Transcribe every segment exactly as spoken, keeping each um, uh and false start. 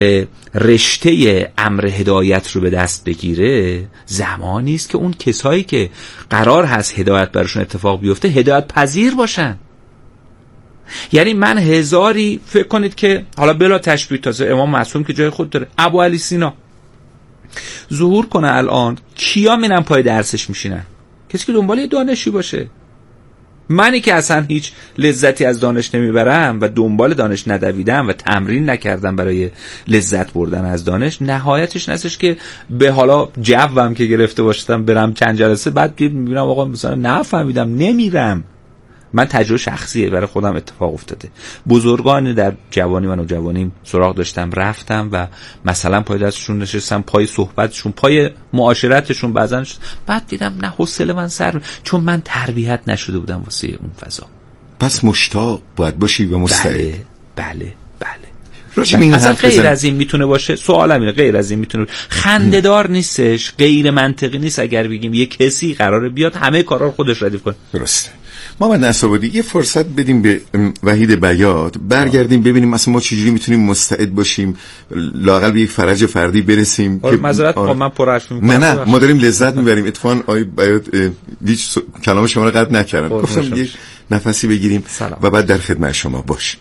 رشته امر هدایت رو به دست بگیره، زمانی است که اون کسایی که قرار هست هدایت براشون اتفاق بیفته هدایت پذیر باشن. یعنی من هزاری فکر کنید که حالا بلا تشبیه، تازه امام معصوم که جای خود داره، ابو علی سینا ظهور کنه الان، کیا میرن پای درسش میشینن؟ کسی که دنبال دانشی باشه. منی که اصلا هیچ لذتی از دانش نمیبرم و دنبال دانش ندویدم و تمرین نکردم برای لذت بردن از دانش، نهایتش نستش که به حالا جوم که گرفته باشتم برم چند جلسه بعد میبینم آقا مثلا نفهمیدم نمیرم. من تجربه شخصیه برای خودم اتفاق افتاده. بزرگان در جوانی من و جوانیم سراغ داشتم، رفتم و مثلا پای دستشون نشستم، پای صحبتشون، پای معاشرتشون، بعضن بعد دیدم نه حوصله من سر، چون من تربیت نشده بودم واسه اون فضا. پس مشتاق باید باشی و مستعد. بله بله بله. اصلا غیر از این میتونه باشه؟ سوالم اینه، غیر از این میتونه خنده‌دار نیستش، غیر منطقی نیست اگر بگیم یه کسی قراره بیاد همه کارا رو خودش ردیف کنه. درسته. محمد نصرآبادی یه فرصت بدیم به وحید بیات، برگردیم ببینیم مثلا ما چجوری میتونیم مستعد باشیم لااقل به یک فرج فردی برسیم. که معذرت آن... من پرحرف میکنم. نه نه ما داریم لذت میبریم. اتفاقا آقای بیات هیچ س... کلام شما رو قطع نکردن، گفتم یه نفسی بگیریم سلام. و بعد در خدمت شما باشیم.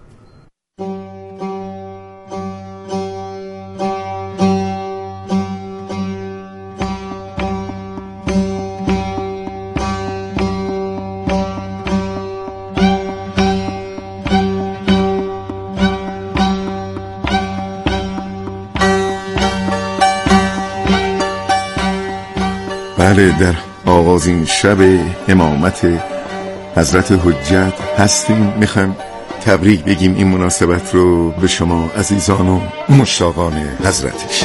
بله، در آغازین شب امامت حضرت حجت هستیم. میخوایم تبریک بگیم این مناسبت رو به شما عزیزان و مشتاقان حضرتش.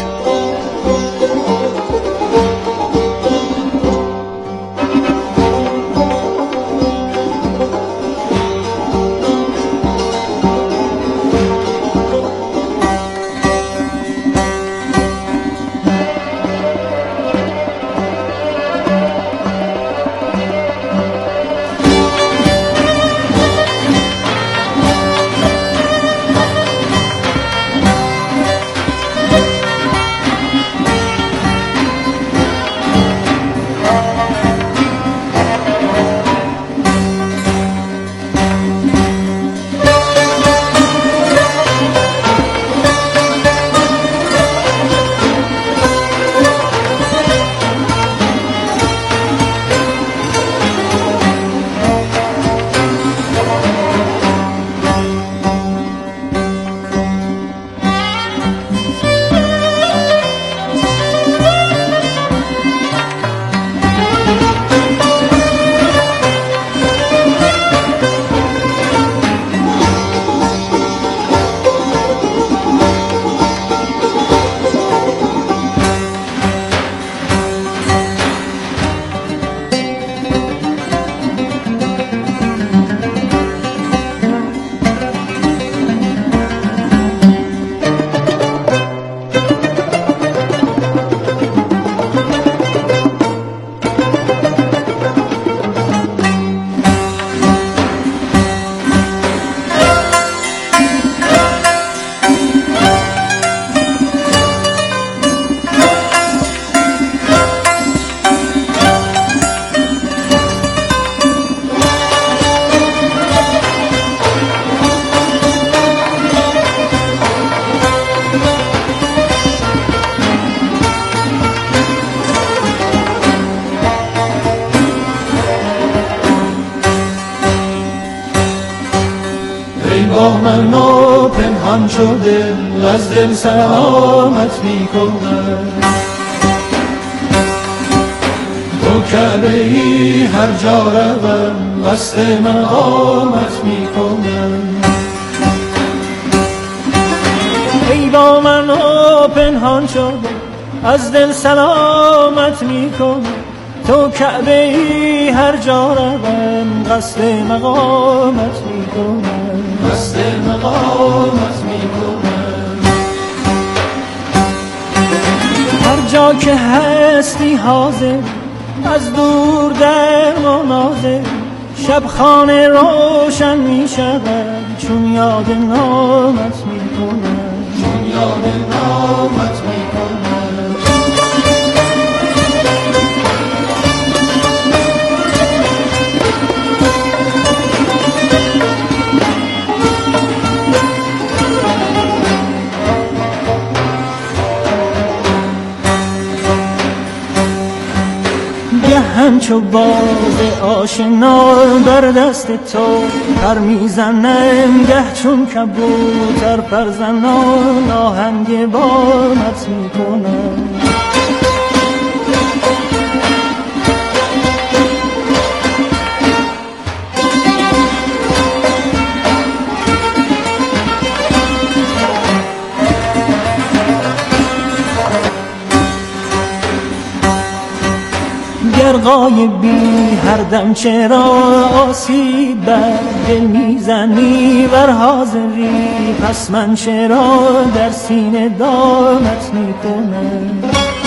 منو پنهان شده از دل سلامت میکنم، تو کعبه ای هر جا روم قصد مقامت میکنم. ای با منو پنهان شده از دل سلامت میکنم، تو کعبه ای هر جا روم قصد مقامت میکنم، قصد مقامت میکنم. هر جا که هستی حاضر از دور در مناظر، شب خانه روشن می شود چون یاد نامت می کنم، چون یاد نامت میکنم. همچو باز آشنا بر دست تو پر میزنم، گه چون کبوتر پرزنان آهنگ بامت میکنم. گر غایبی هر دم چرا آسیب بر دل میزنی، ور حاضری پس من چرا در سینه دامت میکنم.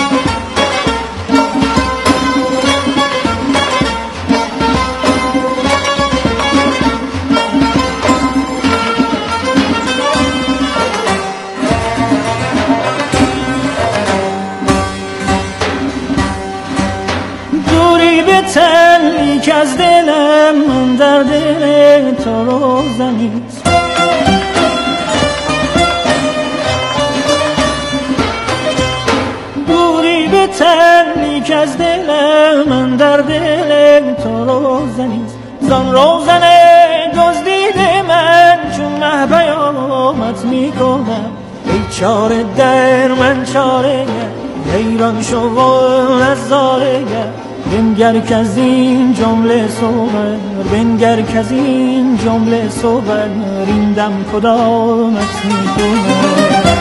تنی که از دلم من در دل تو روزنیست، دوری به تنی که از دلم من در دل تو روزنیست. زان روزن دزدیده من چون مه پیامت میکنم. ای چاره در من چاره حیران شو و نظاره، بنگر که از این جمله صور، بنگر که از این جمله صور، این دم کدامت میکنم.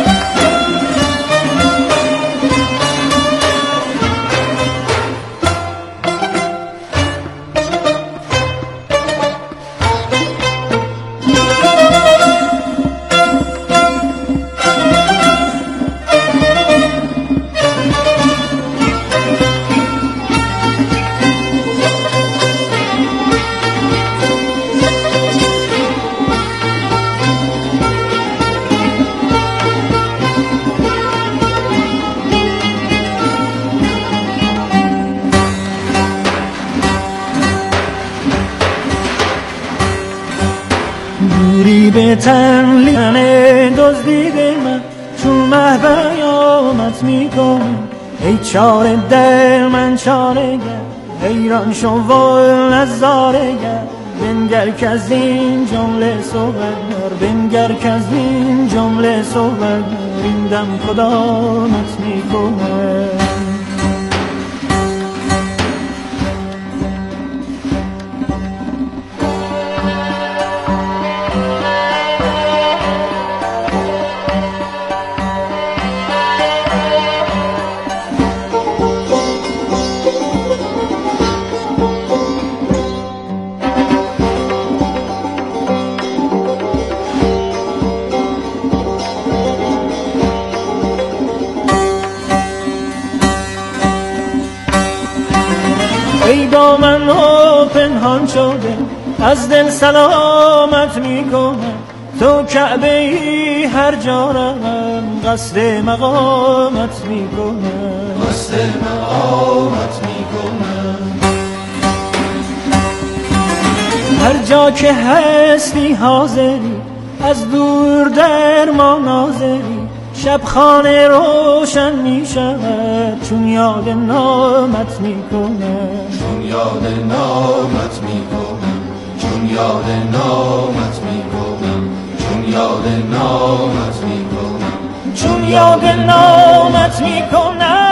دوری به تن لیانه دزدیده من چون مه پیامت میکنم. ای چاره در من چاره گر حیران شو و نظاره گر، بنگر که از این جمله صور، بنگر که از این جمله صور، این دم کدامت میکنم. ای با من و پنهان شده از دل سلامت میکنم. تو کعبه ای هر جا روم قصد مقامت میکنم، قصد مقامت میکنم. هر جا که هستی حاضری از دور در ما ناظری، شب خانه روشن می شود چون یاد نامت می کنم. چون یاد نامت می کنم، چون یاد نامت می کنم، چون یاد نامت می کنم، چون یاد نامت می کنم.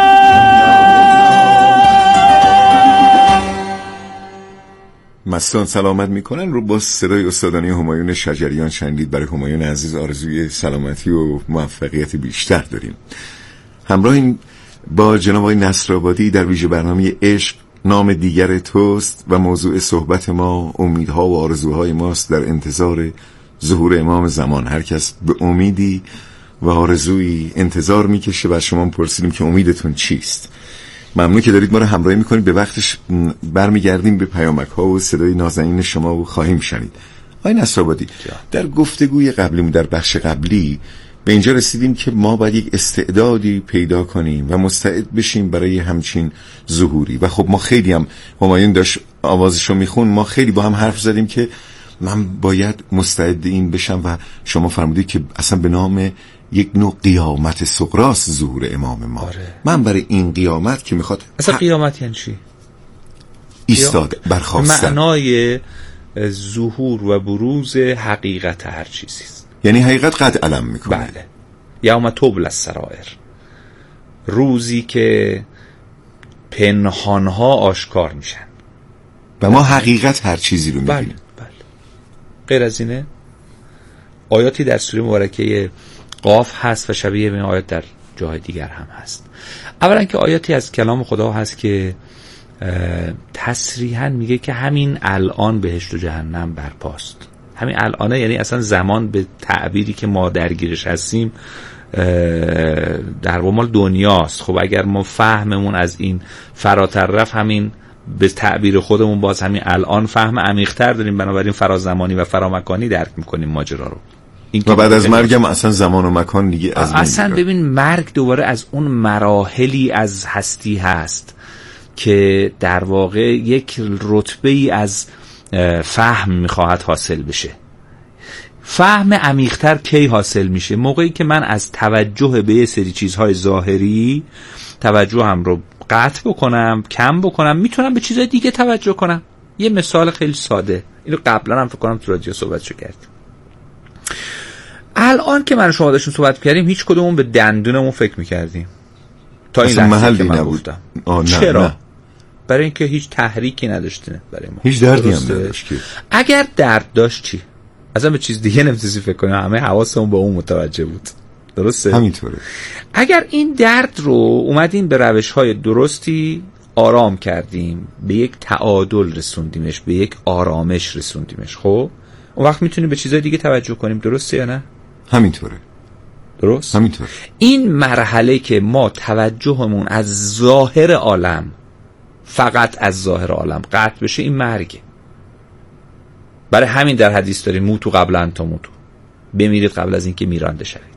مستان سلامت میکنن رو با صدای استادانی همایون شجریان شنیدید. برای همایون عزیز آرزوی سلامتی و موفقیت بیشتر داریم. همراهیم با جناب آقای نصرآبادی در ویژه برنامه عشق نام دیگر توست و موضوع صحبت ما امیدها و آرزوهای ماست در انتظار ظهور امام زمان. هر کس به امیدی و آرزویی انتظار میکشه و از شما پرسیدیم که امیدتون چیست. ممنون که دارید ما رو همراهی میکنید. به وقتش برمیگردیم به پیامک ها و صدای نازنین شما و خواهیم شنید. آقای نصرآبادی، در گفتگوی قبلیمون در بخش قبلی به اینجا رسیدیم که ما باید یک استعدادی پیدا کنیم و مستعد بشیم برای همچین ظهوری. و خب ما خیلی هم، همایون داشت آوازشو میخون، ما خیلی با هم حرف زدیم که من باید مستعد این بشم و شما فرمودید که اصلا به نام یک نوع قیامت صغراست ظهور امام ما. آره. من برای این قیامت که میخواد اصلا ح... قیامت یعنی چی؟ ایستاد، برخاستن، معنای ظهور و بروز حقیقت هر چیزیست. یعنی حقیقت قد علم میکنه. بله. یوم تبلی السرائر، روزی که پنهانها آشکار میشن و ما حقیقت هر چیزی رو میبینیم. بله بله. غیر از اینه آیاتی در سوره مبارکه قاف هست و شبیه به این آیات در جاهای دیگر هم هست. اولا که آیاتی از کلام خدا هست که تصریحاً میگه که همین الان بهشت و جهنم برپاست. همین الانه، یعنی اصلا زمان به تعبیری که ما درگیرش هستیم در مال دنیاست. خب اگر ما فهممون از این فراتر رفت، همین به تعبیر خودمون باز همین الان فهم عمیق‌تر داریم، بنابراین فرازمانی و فرامکانی درک میکنیم ماجرا رو. و بعد از مرگم اصلا زمان و مکان دیگه از اصلا ببین مرگ دوباره از اون مراحلی از هستی هست که در واقع یک رتبه‌ای از فهم میخواهد حاصل بشه. فهم عمیق‌تر کی حاصل میشه؟ موقعی که من از توجه به یه سری چیزهای ظاهری توجهم رو قطع بکنم، کم بکنم، میتونم به چیزهای دیگه توجه کنم. یه مثال خیلی ساده، اینو قبلا هم فکر کنم تو رادیو صحبتشو کردیم. الان که من شما داشتیم صحبت کردیم، هیچ کدومون به دندونمون فکر میکردیم تا این لحظه که من گفتم. چرا؟ نه. برای اینکه هیچ تحریکی نداشتیم برای ما، هیچ دردی هم نداشت. اگر درد داشت چی؟ اصلا به چیز دیگه نمیتونی فکر کنیم، همه حواسمون به اون متوجه بود. درسته؟ همینطوره. اگر این درد رو اومدیم به روش‌های درستی آرام کردیم، به یک تعادل رسوندیمش، به یک آرامش رسوندیمش، خب اون وقت میتونیم به چیزهای دیگه توجه کنیم. درسته یا نه؟ همینطوره. درست؟ همینطوره. این مرحله که ما توجهمون از ظاهر عالم، فقط از ظاهر عالم قطع بشه، این مرگه. برای همین در حدیث داریم موتو قبل ان تموتو، بمیرید قبل از اینکه میرانده شوید.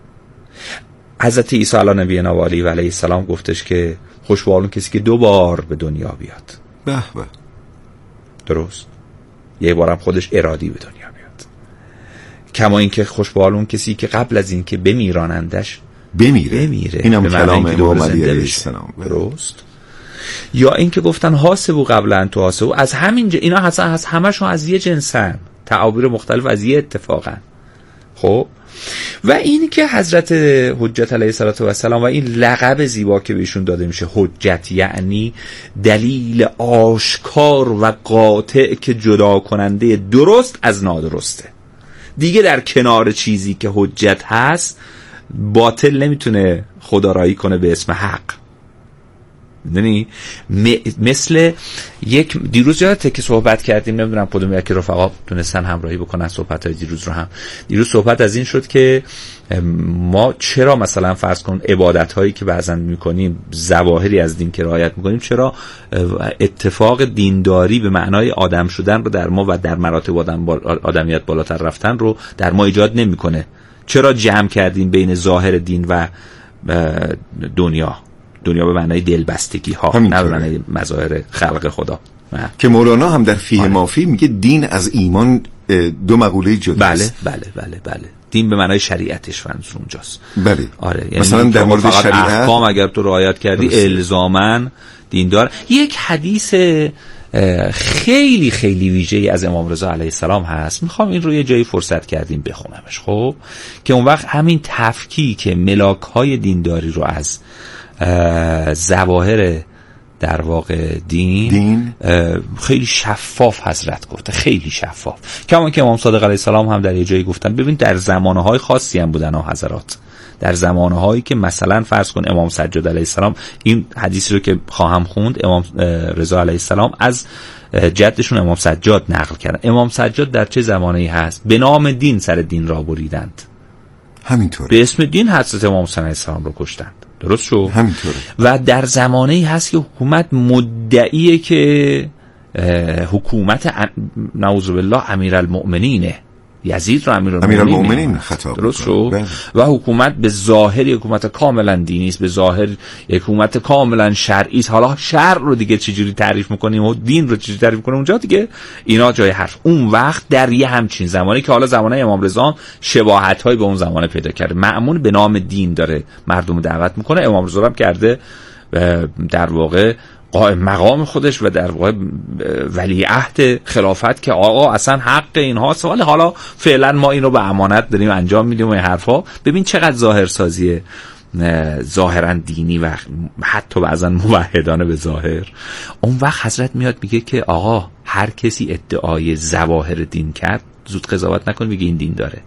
حضرت عیسی علی نبینا و علیه و علیه السلام گفتش که خوشبالون کسی که دو بار به دنیا بیاد. به به. درست؟ یه بارم خودش ارادی به دنیا بیاد. کما اینکه خوشبالون کسی که قبل از اینکه بمیرانندش بمیره. بمیره. اینم کلام امام علی علیه السلام. درست؟ یا اینکه گفتن حاسبو قبل ان تحاسبو، از همین ج... اینا اصلا از همشون از یه جنسن، تعابیر مختلف از یه اتفاقن. خب و این که حضرت حجت علیه السلام و این لقب زیبا که بهشون داده میشه حجت، یعنی دلیل آشکار و قاطع که جدا کننده درست از نادرسته. دیگه در کنار چیزی که حجت هست باطل نمیتونه خدارایی کنه به اسم حق. یعنی مثل یک دیروز یادته که صحبت کردیم، نمیدونم کدوم یکی رفقا تونستن همراهی بکنن صحبت‌های دیروز رو هم. دیروز صحبت از این شد که ما چرا مثلا فرض کن عبادت‌هایی که بعضن می‌کنیم، ظواهری از دین که رعایت می‌کنیم، چرا اتفاق دینداری به معنای آدم شدن رو در ما و در مراتب آدم آدمیت بالاتر رفتن رو در ما ایجاد نمی‌کنه؟ چرا جمع کردیم بین ظاهر دین و دنیا؟ دنیا به معنای دلبستگی ها، نه به معنای مظاهر خلق خدا. نه. که مولانا هم در فیه مافی میگه دین از ایمان دو مقوله جداست. بله بله بله بله. دین به معنای شریعتش منظور اونجاست. بله. آره. یعنی مثلا در مورد شریعت احکام اگر تو رعایت کردی الزاماً دیندار. یک حدیث خیلی خیلی ویژه‌ای از امام رضا علیه السلام هست، میخوام این رو یه جایی فرصت کردیم بخونمش، خب که اون وقت همین تفکیک ملاک‌های دینداری رو از ظواهر در واقع دین, دین؟ خیلی شفاف حضرت گفته، خیلی شفاف. کما که امام صادق علیه السلام هم در یه جایی گفتن ببین در زمانه‌های خاصی هم بودن ها حضرات، در زمانه‌هایی که مثلا فرض کن امام سجاد علیه السلام، این حدیثی رو که خواهم خوند امام رضا علیه السلام از جدشون امام سجاد نقل کردن. امام سجاد در چه زمانه‌ای هست؟ به نام دین سر دین را بریدند. همینطوره. به اسم دین حضرت امام حسین علیه السلام رو کشتند. درست شو؟ همینطوره. و در زمانه‌ای هست که حکومت مدعیه که حکومت نعوذ بالله امیرالمؤمنینه، یزید رو امیرالمومنین خطاب درست شد و حکومت به ظاهر حکومت کاملا دینی است، به ظاهر حکومت کاملا شرعی است. حالا شرع رو دیگه چجوری تعریف میکنیم و دین رو چجوری تعریف کنیم اونجا دیگه اینا جای حرف. اون وقت در یه همچین زمانی که حالا زمانه امام رضا شباهت‌های به اون زمانه پیدا کرده، مأمون به نام دین داره مردم دعوت میکنه، امام رضا هم کرده در واقع قائم مقام خودش و در واقع ولی عهد خلافت که آقا اصلا حق اینهاست، ولی حالا فعلا ما اینو به امانت داریم انجام میدیم و این حرفا. ببین چقدر ظاهر سازیه، ظاهرا دینی و حتی بعضا موحدانه به ظاهر. اون وقت حضرت میاد میگه که آقا هر کسی ادعای ظواهر دین کرد زود قضاوت نکن بگه این دین داره.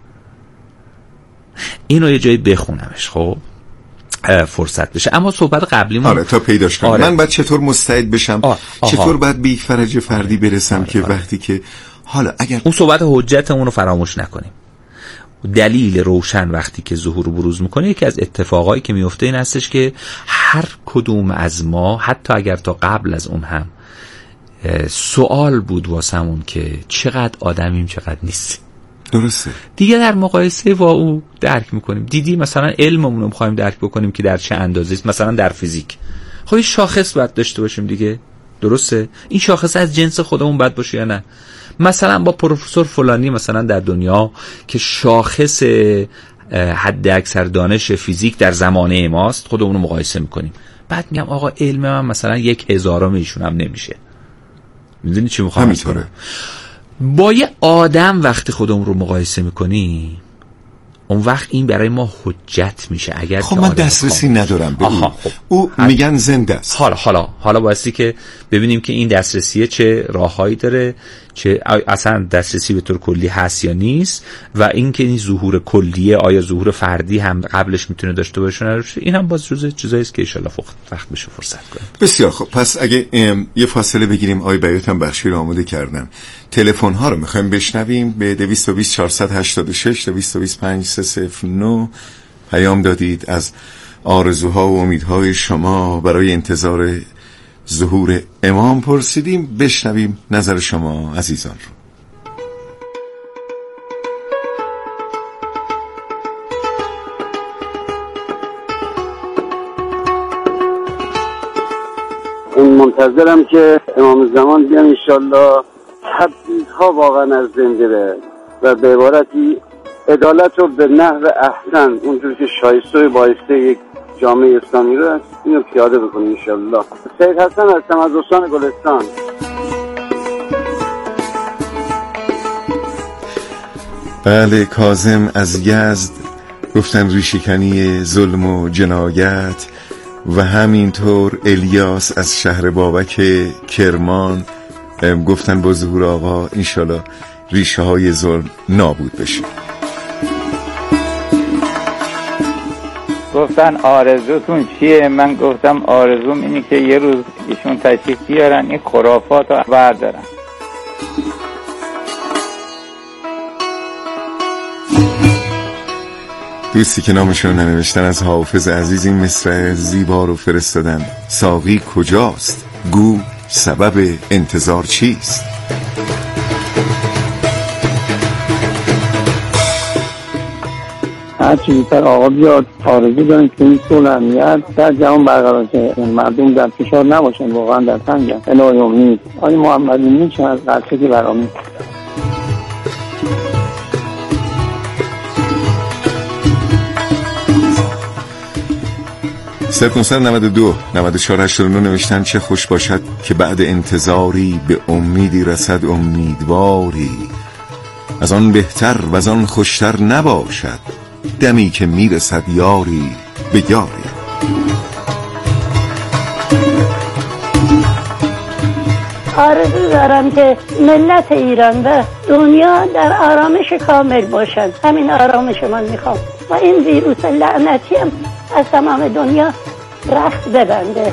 اینو یه جایی بخونمش خب فرصت بشه. اما صحبت قبلی ما آره تا پیداش کنم. آره. من باید چطور مستعد بشم؟ آه. چطور باید بی فرج فردی برسم آره. که آره. وقتی که حالا اگر اون صحبت حجتمون رو فراموش نکنیم. دلیل روشن وقتی که ظهور و بروز میکنه یکی از اتفاقایی که میفته این هستش که هر کدوم از ما حتی اگر تا قبل از اون هم سوال بود واسمون که چقدر آدمیم چقدر نیستیم، درسته دیگه در مقایسه با او درک میکنیم. دیدی مثلا علممون رو میخوایم درک بکنیم که در چه اندازه است، مثلا در فیزیک خب این شاخص باید داشته باشیم دیگه، درسته؟ این شاخص از جنس خودمون باید باشه یا نه؟ مثلا با پروفسور فلانی مثلا در دنیا که شاخص حد اکثر دانش فیزیک در زمانه ماست خودمون رو مقایسه میکنیم، بعد میگم آقا علم من مثلا یک هزارم ایشون هم نمیشه. میدونی چی میخوام بگم؟ با یه آدم وقتی خودمون رو مقایسه میکنیم اون وقت این برای ما حجت میشه. اگر خب من دسترسی ندارم ببین خب. او میگن زنده است. حالا حالا حالا بایستی که ببینیم که این دسترسیه چه راههایی داره، چه اصلا دسترسی به طور کلی هست یا نیست، و اینکه این ظهور کلیه آیا ظهور فردی هم قبلش میتونه داشته باشه نه. این هم باز جزء چیزایی است که ان شاءالله وقت بشه فرصت کنیم. بسیار خب پس اگه یه فاصله بگیریم، آی بیات هم بخشی رو آماده کردن، تلفن ها رو میخوایم بشنویم به دویست و بیست چهارصد و هشتاد و شش دویست و بیست پنج سه صفر نه. پیام دادید از آرزوها و امیدهای شما برای انتظار ظهور امام پرسیدیم، بشنویم نظر شما عزیزان رو. این منتظرم که امام زمان بیان انشالله تبعیض‌ها واقعا از بین بره و به عبارتی عدالت رو به نحو احسن اونجور که شایسته و بایسته یک جامعه اسلامی رو اینو پیاده بکنیم انشالله. سید حسن هستم از استان گلستان. بله کاظم از یزد گفتن ریشه‌کنی ظلم و جنایت، و همینطور الیاس از شهر بابک کرمان گفتن با ظهور آقا انشالله ریشه های ظلم نابود بشه. گفتن آرزوتون چیه؟ من گفتم آرزوم اینه که یه روز ایشون تشریف بیارن این خرافات رو بردارن. دوستی که نامشون ننوشتن از حافظ عزیز این مصرع زیبا رو فرستادن: ساقی کجاست؟ گو سبب انتظار چیست؟ هرچی بیتر آقا بیاد، آرزو داریم که این صلح امنیت در جهان برقرار شه، مردم در فشار نباشن، واقعا در تنگن. الهی امید آقای محمدی میچن از قصه که برامی صفر نهصد و نود و دو نود و چهار هشتاد و نه نوشتن: چه خوش باشد که بعد انتظاری به امیدی رسد امیدواری، از آن بهتر و از آن خوشتر نباشد دمی که میرسد یاری به یاری. آرزو دارم که ملت ایران و دنیا در آرامش کامل باشند. همین آرامش من میخوام و این ویروس لعنتی هم از تمام دنیا رخت ببنده.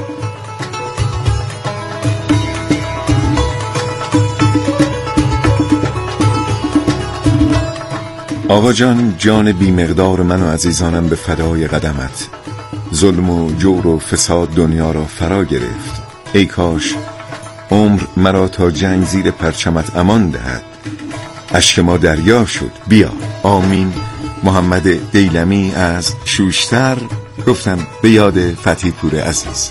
آقا جان، جان بی مقدار من و عزیزانم به فدای قدمت، ظلم و جور و فساد دنیا را فرا گرفت. ای کاش عمر مرا تا جنگ زیر پرچمت امان دهد، اشک ما دریا شد بیا آمین. محمد دیلمی از شوشتر گفتم به یاد فتحی پور عزیز.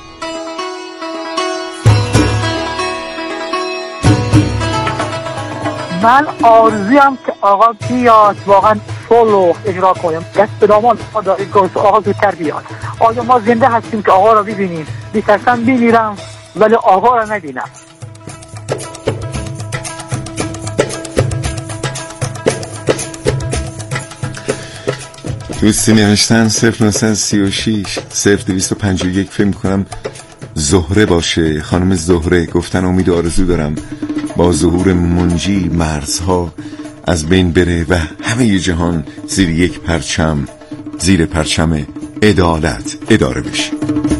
من آرزویم که آقا بیاد واقعا سولو اجرا کنیم، دست به دامان داری گفت آقا زودتر بیاد. آیا ما زنده هستیم که آقا را ببینیم؟ میترسم بمیرم ولی آقا را نبینم. دوستی نوشتن صفر نهصد و سی و شش صفر دویست و پنجاه و یک فکر میکنم زهره باشه. خانم زهره گفتن امید و آرزو دارم با ظهور منجی مرزها از بین بره و همه جهان زیر یک پرچم، زیر پرچم عدالت اداره بشه.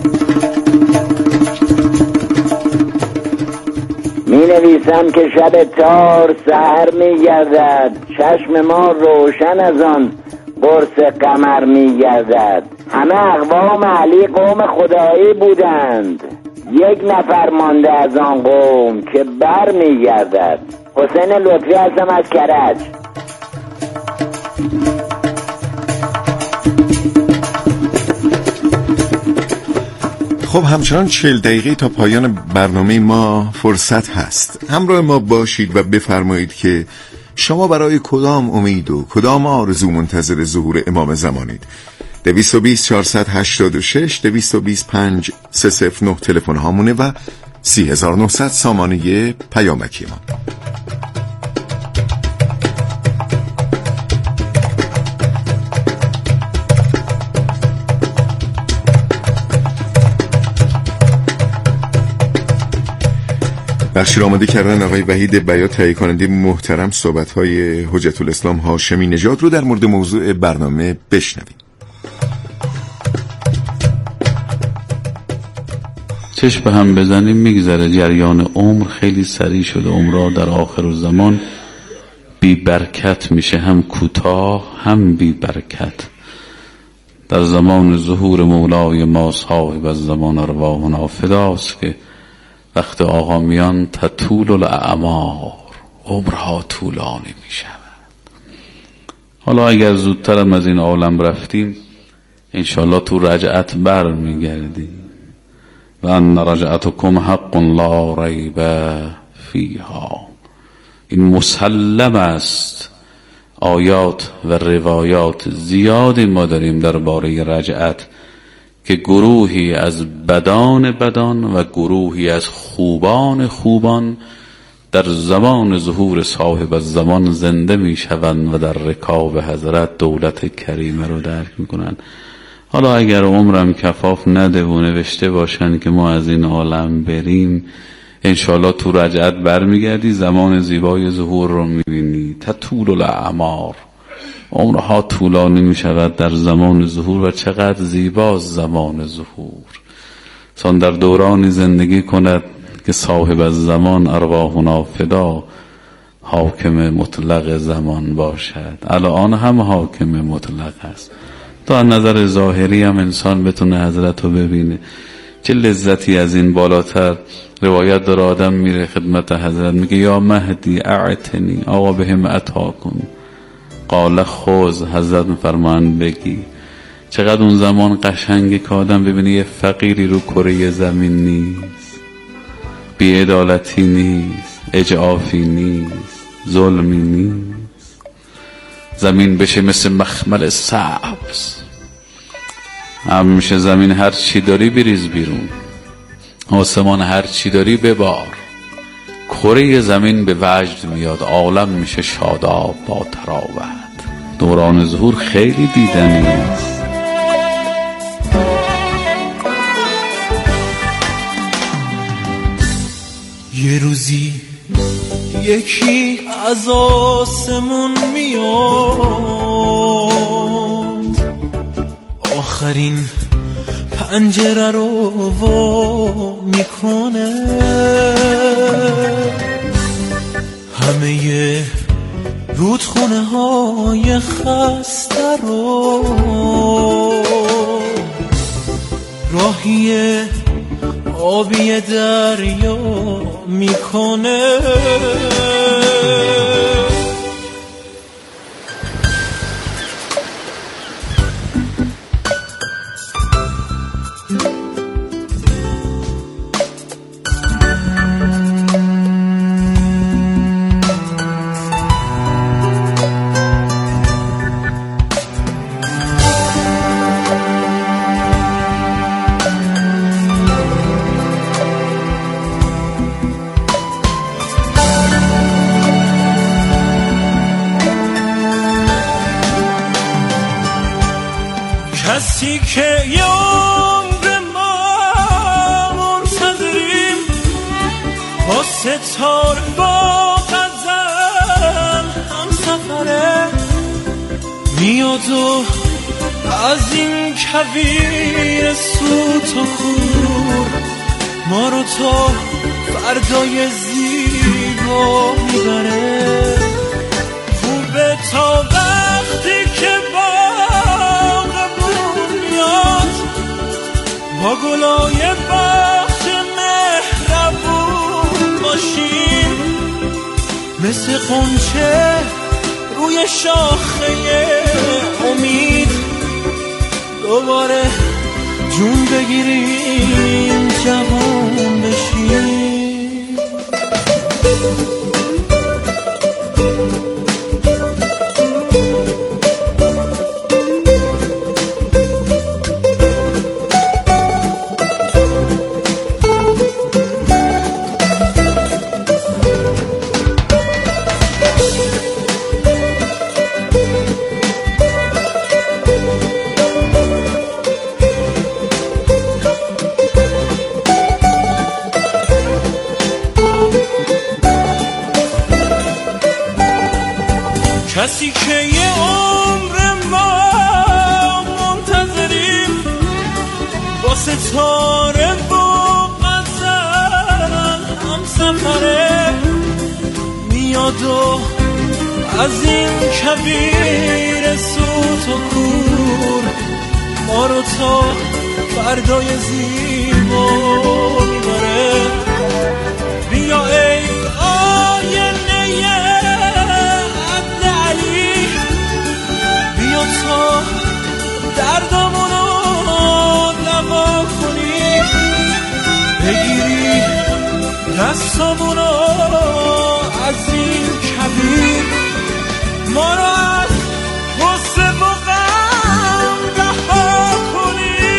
می نویسم که شب تار سحر می گردد، چشم ما روشن از آن قرص قمر می گردد. همه اقوام علی قوم خدایی بودند، یک نفر مانده از آن قوم که بر می گردد. حسین لطفی هستم از کرج. خب همچنان چهل دقیقه تا پایان برنامه ما فرصت هست. همراه ما باشید و بفرمایید که شما برای کدام امید و کدام آرزو منتظر ظهور امام زمانید. دویست و بیست چهارصد و هشتاد و شش دویست و بیست پنج سه صفر نه تلفن هامونه و سی هزار و نهصد سامانه پیامکی ما. بخشی را آماده کردن آقای وحید بیات، تهیه کننده محترم. صحبت‌های حجت الاسلام هاشمی نژاد رو در مورد موضوع برنامه بشنویم. چشم به هم بزنیم میگذره جریان عمر خیلی سریع شده. عمرها در آخر الزمان بی برکت میشه، هم کوتاه هم بی برکت. در زمان ظهور مولای ما صاحب از زمان ارواحنا فداست که وقت آقا میان تطول الاعمار، عمرها طولانی میشود. حالا اگر زودترم از این عالم رفتیم انشالله تو رجعت بر میگردیم. و ان رجعتکم حق لا ریب فیها. این مسلم است. آیات و روایات زیادی ما داریم درباره رجعت که گروهی از بدان بدان و گروهی از خوبان خوبان در زمان ظهور صاحب الزمان زنده می شوند و در رکاب حضرت دولت کریمه رو درک می کنند. حالا اگر عمرم کفاف نده و نوشته باشن که ما از این عالم بریم، انشالله تو رجعت برمیگردی، زمان زیبای ظهور رو میبینی. تطول الاعمار، عمرها طولانی می شود در زمان ظهور. و چقدر زیباست زمان ظهور. چون در دورانی زندگی کند که صاحب از زمان ارواحنا فدا حاکم مطلق زمان باشد. الان هم حاکم مطلق است. تا از نظر ظاهری هم انسان بتونه حضرت رو ببینه. چه لذتی از این بالاتر. روایت داره آدم میره خدمت حضرت میگه یا مهدی اعتنی، آقا بهم عطا کن. قال خوز، حضرت میفرمان بگی. چقدر اون زمان قشنگه که آدم ببینه یه فقیری رو کره زمین نیست، بی‌عدالتی نیست، اجعافی نیست، ظلمی نیست. زمین بشه مثل مخمل سبز، هم میشه زمین هر چی داری بریز بیرون، آسمان هر چی داری ببار. کره زمین به وجد میاد، عالم میشه شاداب با تراوت. دوران ظهور خیلی دیدنی است. یه روزی یکی از آسمون میاد، آخرین پنجره رو وا میکنه، همه رودخونه های خسته رو راهی آبی دریا میکنه. که یه عمر ما منتظریم با ستاره با غزل هم سفره میاد و از این کویر سوت و کور ما رو تا فردای زیبا میبره خوبه تا وقتی که باغمون میاد با گلای باغ مهربون باشیم مثل غنچه روی شاخه امید دوباره جون بگیریم جوان بشیم. کسی که یه عمر ما منتظریم با ستاره و غزل هم سفره میاد و از این کویر سوت و کور ما رو تا فردای زیبا میبره. بیا ای آینه بیا تا دردمونو دوا کنی بگیری دستمونو از این کبیر ما رو از غصه و غم رها کنی.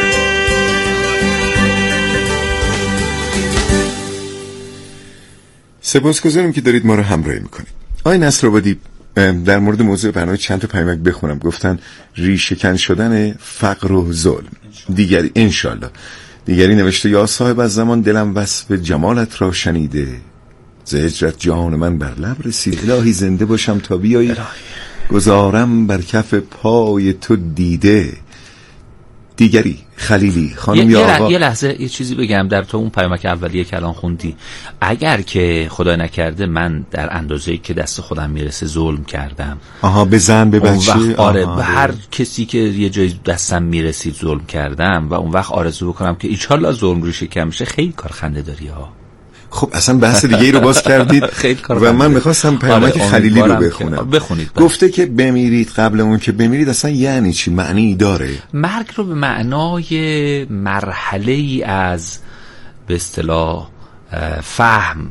سپاسگزارم که دارید ما رو همراهی میکنید. آقای نصرآبادی، در مورد موضوع برنامه چند تا پیامک بخونم. گفتن ریشه‌کن شدن فقر و ظلم. دیگری انشالله دیگری نوشته یا صاحب از زمان دلم وصف جمالت را شنیده ز هجرت جان من بر لب رسید الهی زنده باشم تا بیایی گذارم بر کف پای تو دیده. دیگری خلیلی خانم یا آقا. یه لحظه یه چیزی بگم در تو اون پیامک اولیه که الان خوندی. اگر که خدای نکرده من در اندازه‌ای که دست خودم میرسه ظلم کردم، آها به زن به بچه، آره به هر کسی که یه جایی دستم میرسید ظلم کردم و اون وقت آرزو بکنم که ایشالله ظلم ریشه کم شه، خیلی کار خنده داری ها. خب اصلا بحث دیگه ای رو باز کردید و من میخواستم پیامک آره خلیلی رو بخونم. بخونید. گفته که بمیرید قبل اون که بمیرید اصلا یعنی چی؟ معنی داره؟ مرگ رو به معنای مرحله ای از به اصطلاح فهم،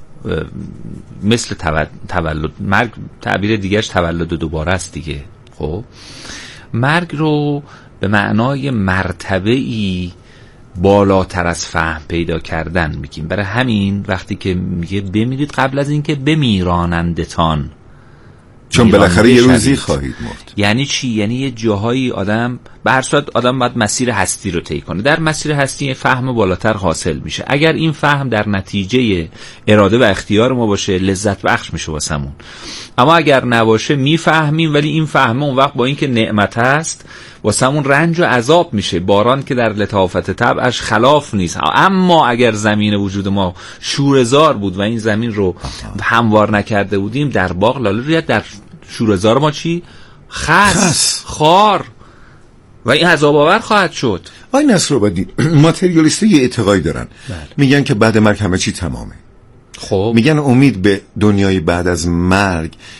مثل تولد، مرگ تعبیر دیگرش تولد دوباره است دیگه. خب مرگ رو به معنای مرتبه ای بالاتر از فهم پیدا کردن میگیم. برای همین وقتی که میگه بمیرید قبل از اینکه بمیرانندتان، چون بالاخره یه روزی خواهید مرد. یعنی چی؟ یعنی یه جاهایی آدم به هر صورت آدم باید مسیر هستی رو طی کنه. در مسیر هستی فهم بالاتر حاصل میشه. اگر این فهم در نتیجه اراده و اختیار ما باشه لذت بخش میشه واسمون. اما اگر نباشه میفهمیم ولی این فهم اون وقت با اینکه نعمت هست واسمون رنج و عذاب میشه. باران که در لطافت طبعش خلاف نیست. اما اگر زمین وجود ما شوره‌زار بود و این زمین رو هموار نکرده بودیم، در باغ لاله روید، در شوره‌زار ما چی؟ خس, خس. خار و این عذاب آور خواهد شد. آقای نصرآبادی، ماتریالیستی یه اعتقادی دارن. بله. میگن که بعد مرگ همه چی تمامه. خب میگن امید به دنیای بعد از مرگ